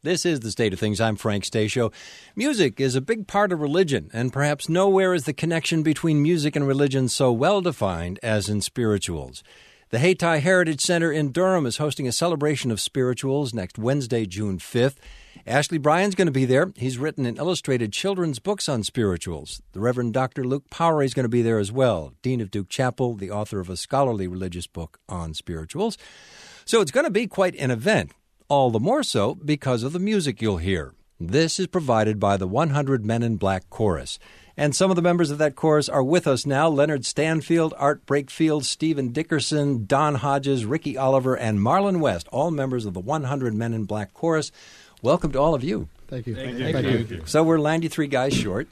This is The State of Things. I'm Frank Stasio. Music is a big part of religion, and perhaps nowhere is the connection between music and religion so well defined as in spirituals. The Hayti Heritage Center in Durham is hosting a celebration of spirituals next Wednesday, June 5th. Ashley Bryan's going to be there. He's written and illustrated children's books on spirituals. The Reverend Dr. Luke Powery is going to be there as well, Dean of Duke Chapel, the author of a scholarly religious book on spirituals. So it's going to be quite an event, all the more so because of the music you'll hear. This is provided by the 100 Men in Black Chorus. And some of the members of that chorus are with us now. Leonard Stanfield, Art Brakefield, Stephen Dickerson, Don Hodges, Ricky Oliver, and Marlon West, all members of the 100 Men in Black Chorus. Welcome to all of you. Thank you. Thank you. So we're 93 guys short.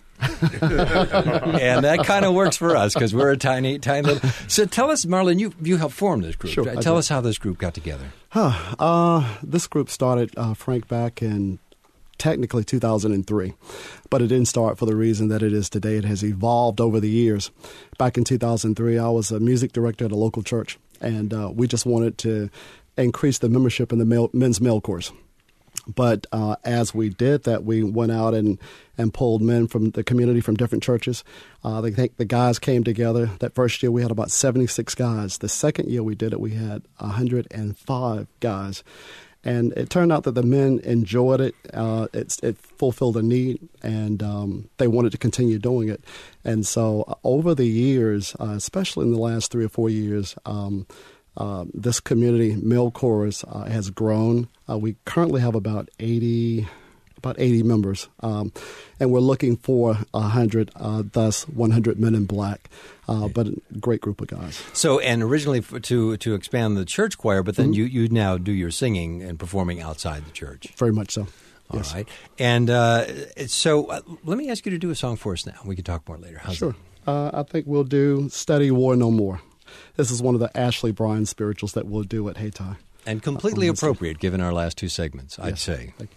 And that kind of works for us because we're a tiny little... So tell us, Marlon, you helped form this group. Sure, Tell us how this group got together. This group started, Frank, back in technically 2003, but it didn't start for the reason that it is today. It has evolved over the years. Back in 2003, I was a music director at a local church, and we just wanted to increase the membership in the men's male chorus. But as we did that, we went out and pulled men from the community from different churches. The guys came together. That first year, we had about 76 guys. The second year we did it, we had 105 guys. And it turned out that the men enjoyed it. It fulfilled a need, and they wanted to continue doing it. And so over the years, especially in the last 3 or 4 years, this community male chorus has grown. We currently have about 80 members, and we're looking for 100, thus 100 Men in Black, but a great group of guys. So, and originally to expand the church choir, but then you now do your singing and performing outside the church. Very much so. All yes. right. And so let me ask you to do a song for us now. We can talk more later. How's sure. I think we'll do Study War No More. This is one of the Ashley Bryan spirituals that we'll do at Hayti. And completely appropriate given our last two segments, I'd say. Thank you.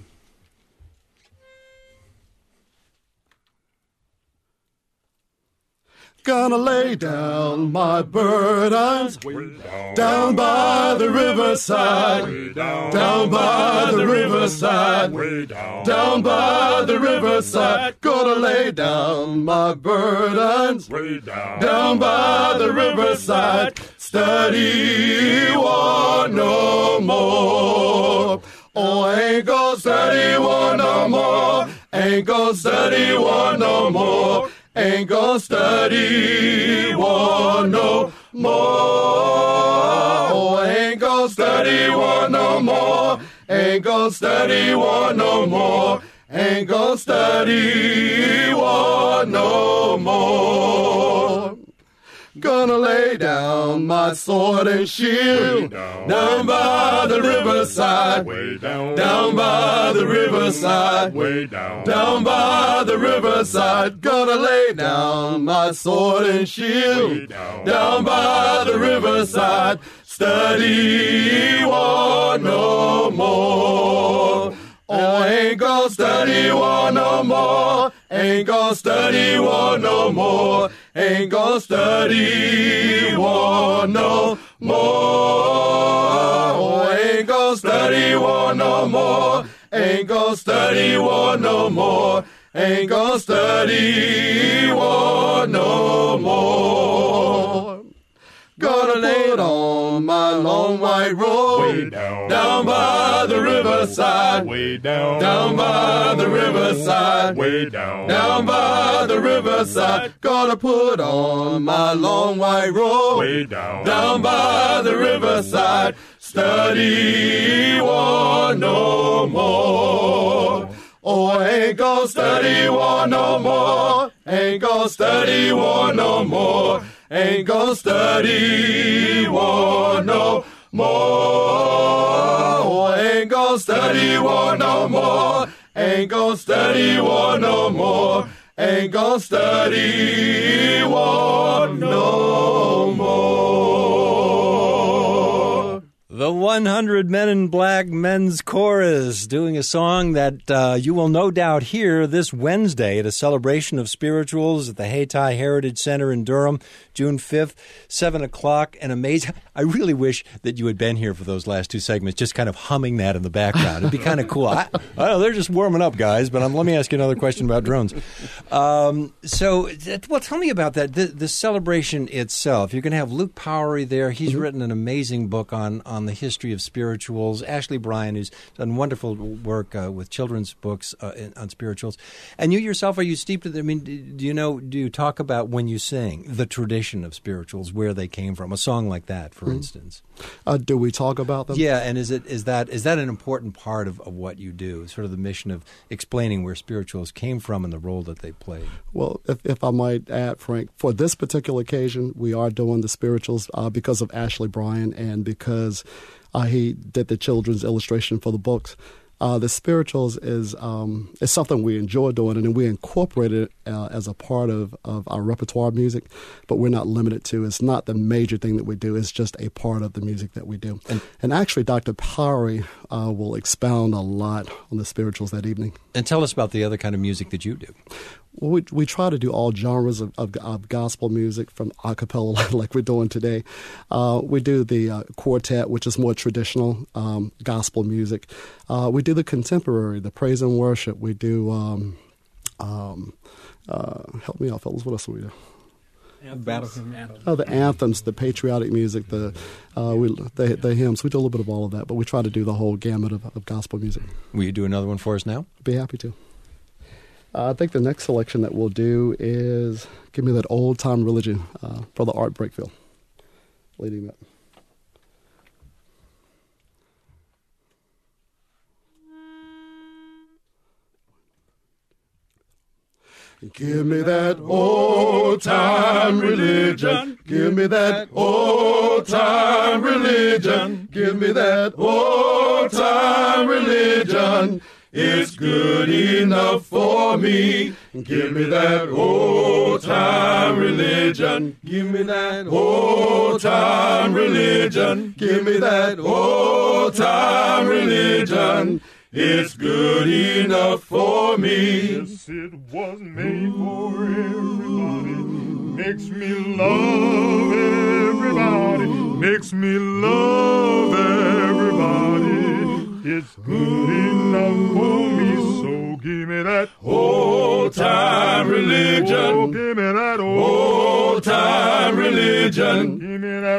Gonna lay down my burdens down by the riverside, down by the riverside, down by the riverside. Gonna lay down my burdens down by the riverside. Study war no more. Oh, ain't gonna study war no more. Ain't gonna study war no more. Ain't gonna study war no more. Oh, ain't gonna study war no more. Ain't gonna study war no more. Ain't gonna study war no more. Gonna lay down my sword and shield down by the riverside, down by the riverside, down by the riverside. Gonna lay down my sword and shield down by the riverside. Study war no more. Oh, ain't gonna study war no more. Ain't gonna study war no more. Ain't gonna study war no more. Oh, ain't gonna study war no more. Ain't gonna study war no more. Ain't gonna study war no more. Gonna put on my long white robe down by the riverside, down by the riverside, down by the riverside. Gonna put on my long white robe down by the riverside. Study war no more. Oh, ain't gonna study war no more. Ain't gonna study war no more. Ain't gonna study war no more. Oh, ain't gonna study war no more. Ain't gonna study war no more. Ain't gonna study war no more. The 100 Men in Black Men's Chorus doing a song that you will no doubt hear this Wednesday at a celebration of spirituals at the Hayti Heritage Center in Durham, June 5th, 7 o'clock. And amazing. I really wish that you had been here for those last two segments, just kind of humming that in the background. It'd be kind of cool. I know they're just warming up, guys, but let me ask you another question about drones. Well, tell me about that, the celebration itself. You're going to have Luke Powery there. He's written an amazing book on the history of spirituals. Ashley Bryan, who's done wonderful work with children's books on spirituals. And you yourself, are you steeped in it? I mean, do you talk about when you sing the tradition of spirituals, where they came from? A song like that, for instance. Do we talk about them? Yeah, and is that an important part of what you do, sort of the mission of explaining where spirituals came from and the role that they played? Well, if I might add, Frank, for this particular occasion, we are doing the spirituals because of Ashley Bryan and because he did the children's illustration for the books. The spirituals is something we enjoy doing, and we incorporate it as a part of our repertoire music, but we're not limited to. It's not the major thing that we do. It's just a part of the music that we do. And actually, Dr. Powery will expound a lot on the spirituals that evening. And tell us about the other kind of music that you do. Well, we try to do all genres of gospel music, from a cappella like we're doing today. We do the quartet, which is more traditional gospel music. We do the contemporary, the praise and worship. We do, help me out, fellas, what else do we do? The anthems, the patriotic music, the hymns. We do a little bit of all of that, but we try to do the whole gamut of gospel music. Will you do another one for us now? Be happy to. I think the next selection that we'll do is Give Me That Old Time Religion, Brother Art Brakefield leading that. Give me that old time religion. Give me that old time religion. Give me that old time religion. It's good enough for me. Give me that old time religion. Give me that old time religion. Give me that old time religion. It's good enough for me. Yes, it was made for everybody. Makes me love everybody. Makes me love everybody. It's good enough for me. So give me that old time religion. Oh, give me that old time religion. Give me that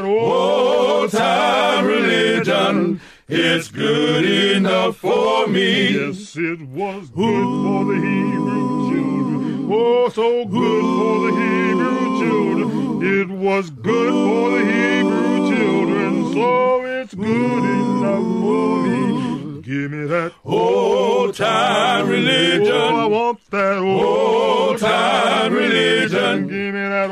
old time religion. It's good enough for me. Yes, it was good for the Hebrew children. Oh, so good for the Hebrew children. It was good for the Hebrew children. So it's good enough for me. Give me that old time religion. Oh, I want that old time religion. Give me that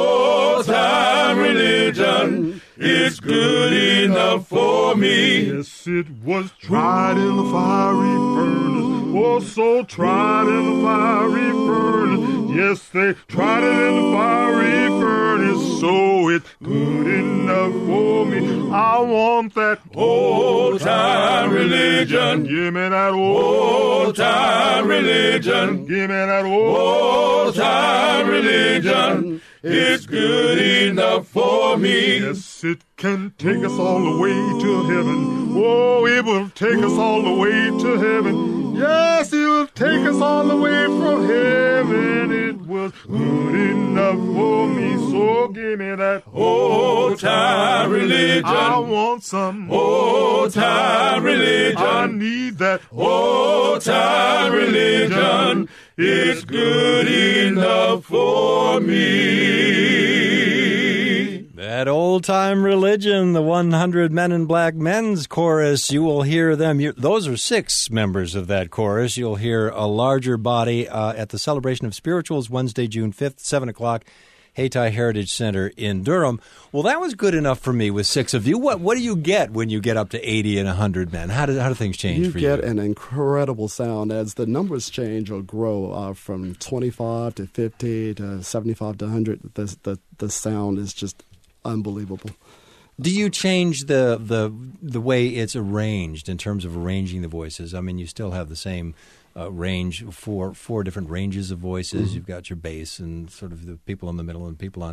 old time religion. It's good enough for me. Yes, it was tried in the fiery furnace. Oh, so tried in the fiery furnace. Yes, they tried it in the fiery furnace. So it's good enough for me. I want that old time religion. Give me that old time religion. Give me that old time religion. It's good enough for me. Yes, it can take us all the way to heaven. Oh, it will take us all the way to heaven. Yes, it will take us all the way from heaven. It was good enough for me. So give me that old time religion. I want some old time religion. I need that old time religion. It's good enough for me. That old-time religion, the 100 Men in Black Men's Chorus, you will hear them. Those are 6 members of that chorus. You'll hear a larger body at the Celebration of Spirituals, Wednesday, June 5th, 7 o'clock, Hayti Heritage Center in Durham. Well, that was good enough for me with 6 of you. What do you get when you get up to 80 and 100 men? How do things change for you? You get an incredible sound as the numbers change or grow from 25 to 50 to 75 to 100. The sound is just unbelievable. Do you change the way it's arranged in terms of arranging the voices? I mean, you still have the same range for 4 different ranges of voices. Mm-hmm. You've got your bass and sort of the people in the middle and people on top.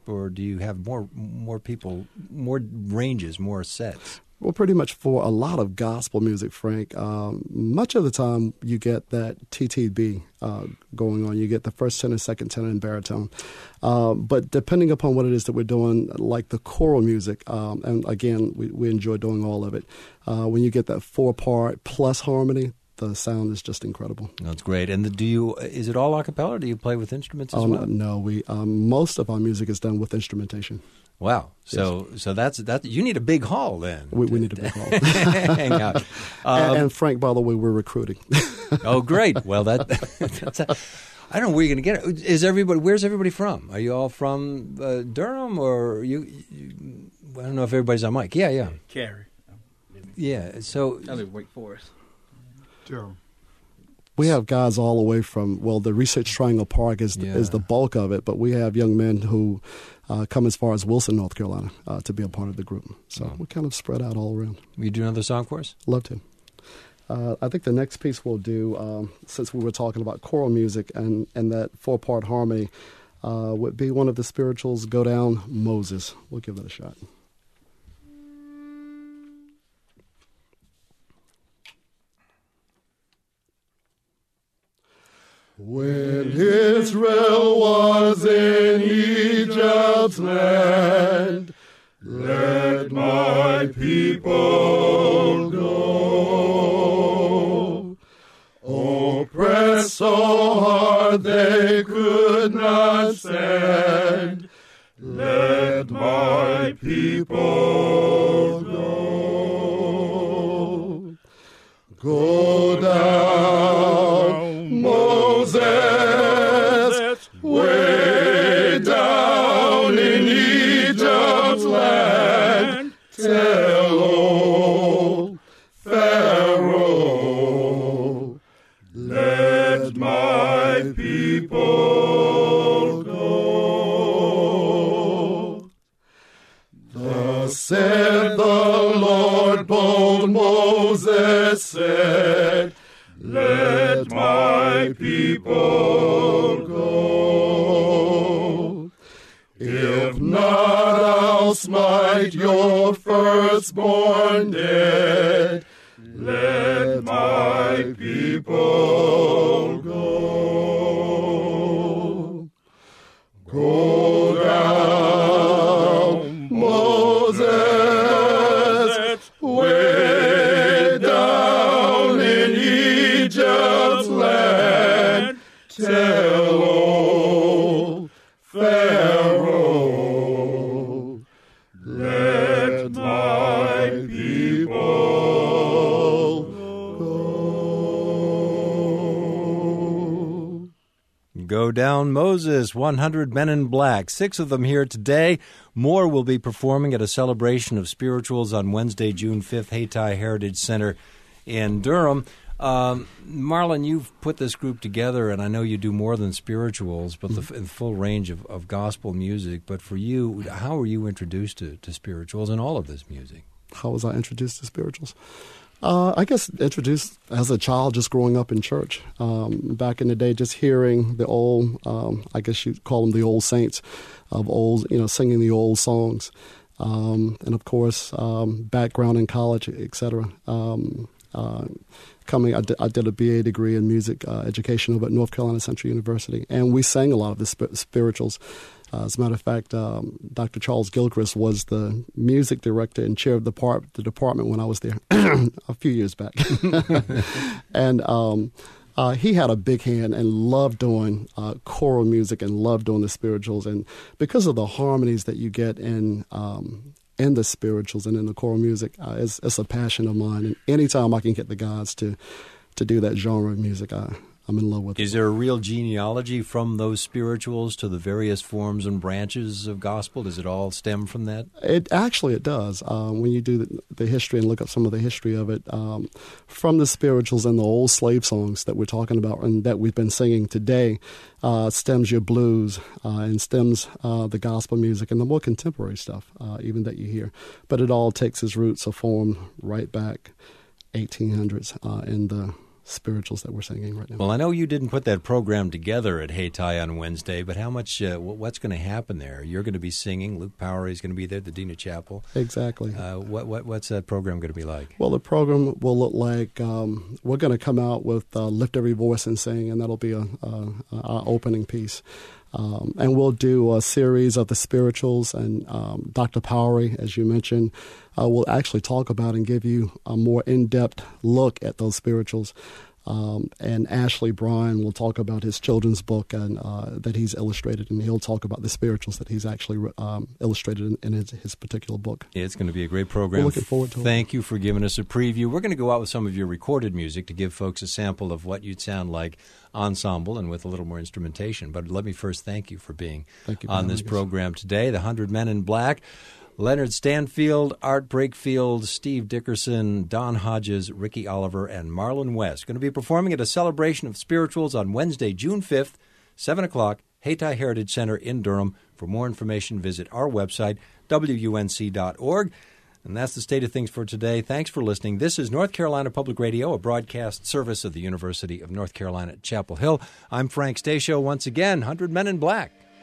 or do you have more people, more ranges, more sets? Well, pretty much for a lot of gospel music, Frank, much of the time you get that TTB going on. You get the first tenor, second tenor, and baritone. But depending upon what it is that we're doing, like the choral music, and again, we enjoy doing all of it, when you get that 4-part plus harmony, the sound is just incredible. That's great. And is it all a cappella, or do you play with instruments as well? No, most of our music is done with instrumentation. Wow. So that's you need a big hall then. We need a big hall. Hang out. And Frank, by the way, we're recruiting. Oh, great. Well, that's I don't know where you're going to get it. Where's everybody from? Are you all from Durham, or you? I don't know if everybody's on mic. Yeah. Cary. Yeah. So I live in Wake Forest. Durham. We have guys all the way from, the Research Triangle Park is the bulk of it, but we have young men who come as far as Wilson, North Carolina, to be a part of the group. So we're kind of spread out all around. Will you do another song for us? Love to. I think the next piece we'll do, since we were talking about choral music and that 4-part harmony, would be one of the spirituals, Go Down Moses. We'll give that a shot. When Israel was in Egypt's land, let my people go. Oppressed so hard they could not stand, let my people go. Go down, Moses, way down in Egypt's land. Tell old Pharaoh, let my people go. Thus said the Lord, bold Moses said, let my people go. If not, I'll smite your firstborn dead. Let my people go. Go down, Moses, way down in Egypt's land. Tell old Pharaoh, let my people go. Go Down Moses, 100 Men in Black, 6 of them here today. More will be performing at a celebration of spirituals on Wednesday, June 5th, Hayti Heritage Center in Durham. Marlon, you've put this group together, and I know you do more than spirituals, but the full range of gospel music. But for you, how were you introduced to spirituals and all of this music? How was I introduced to spirituals? I guess introduced as a child, just growing up in church. Back in the day, just hearing the old, I guess you'd call them the old saints of old, singing the old songs. And of course, background in college, etc. I did a BA degree in music education over at North Carolina Central University, and we sang a lot of the spirituals. As a matter of fact, Dr. Charles Gilchrist was the music director and chair of the department when I was there a few years back. And he had a big hand and loved doing choral music and loved doing the spirituals. And because of the harmonies that you get in the spirituals and in the choral music, it's a passion of mine. And anytime I can get the guys to do that genre of music, I'm in love with it. Is there a real genealogy from those spirituals to the various forms and branches of gospel? Does it all stem from that? It does. When you do the history and look up some of the history of it, from the spirituals and the old slave songs that we're talking about and that we've been singing today, stems your blues and stems the gospel music and the more contemporary stuff, even that you hear. But it all takes its roots or form right back 1800s in the spirituals that we're singing right now. Well, I know you didn't put that program together at Hayti on Wednesday, but how much? What's going to happen there? You're going to be singing. Luke Powery is going to be there, the Dean of Chapel. Exactly. What's that program going to be like? Well, the program will look like we're going to come out with Lift Every Voice and Sing, and that'll be our opening piece. And we'll do a series of the spirituals, and Dr. Powery, as you mentioned, will actually talk about and give you a more in-depth look at those spirituals. And Ashley Bryan will talk about his children's book and that he's illustrated, and he'll talk about the spirituals that he's actually illustrated in his particular book. It's going to be a great program. We're looking forward to it. Thank you for giving us a preview. We're going to go out with some of your recorded music to give folks a sample of what you'd sound like ensemble and with a little more instrumentation. But let me first thank you for being on this program today. The 100 Men in Black. Leonard Stanfield, Art Brakefield, Steve Dickerson, Don Hodges, Ricky Oliver, and Marlon West going to be performing at a celebration of spirituals on Wednesday, June 5th, 7 o'clock, Hayti Heritage Center in Durham. For more information, visit our website, WUNC.org. And that's the state of things for today. Thanks for listening. This is North Carolina Public Radio, a broadcast service of the University of North Carolina at Chapel Hill. I'm Frank Stasio. Once again, 100 Men in Black.